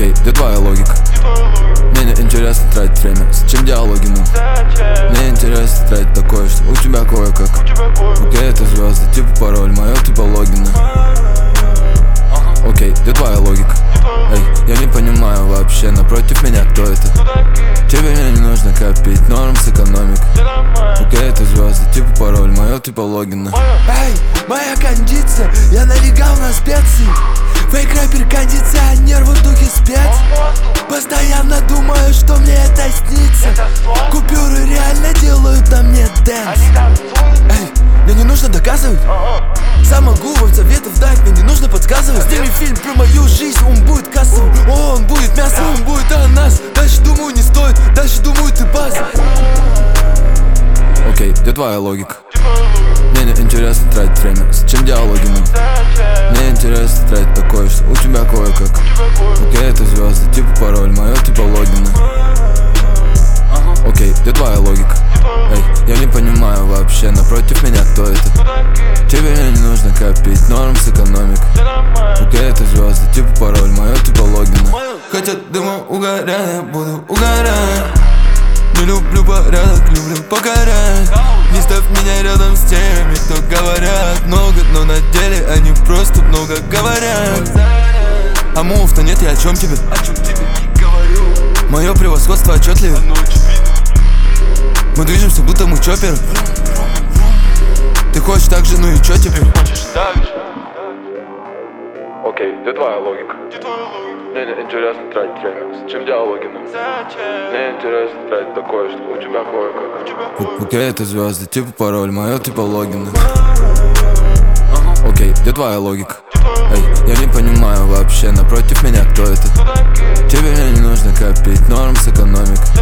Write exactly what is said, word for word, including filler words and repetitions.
Окей, где твоя логика? Мне не интересно тратить время, зачем диалоги нам? Мне интересно тратить такое, что у тебя кое-как. Окей, это звезды, типа пароль, моё типа логина. Окей, где твоя логика? Эй, я не понимаю вообще, напротив меня кто это? Тебе мне не нужно копить, норм с экономикой. Окей, это звезды, типа пароль, моё типа логина. Эй, моя кондиция, я налегал на специи. Фейк рэпер, кондиционер, в духе спец. Постоянно думаю, что мне это снится. Купюры реально делают на мне дэнс. Эй, мне не нужно доказывать. Сам могу вам советов дать, мне не нужно подсказывать. Сними фильм про мою жизнь, он будет кассовым. О, он будет мясом, он будет о нас. Дальше думаю не стоит, дальше думаю ты база. Окей, где твоя логика? Мне не интересно тратить время, зачем диалоги нам? Мне интересно тратить такое, что у тебя кое-как. Окей, это звезды, типа пароль, моё типа логина. Окей, где твоя логика? Эй, я не понимаю вообще, напротив меня кто это? Тебе мне не нужно копить, норм с экономикой. Окей, это звезды, типа пароль, моё типа логина. Хотят дымом угорая, буду угорать. Не люблю порядок, люблю покорять. Не ставь меня рядом с теми, кто говорят много, но на деле они просто много говорят. А мув-то нет, я о чем тебе? О чем тебе не говорю. Мое превосходство отчетливо. Мы движемся, будто мы чоперы. Ты хочешь так же, ну и чё теперь? Окей, где твоя логика? Мне не интересно тратить время, зачем диалоги нам? Мне интересно тратить такое, что у тебя кое-как. Окей, это звезды, типа пароль, моё типа логина. Окей, где твоя логика? Эй, я не понимаю вообще, напротив меня кто это? Тебе мне не нужно копить, норм с экономикой.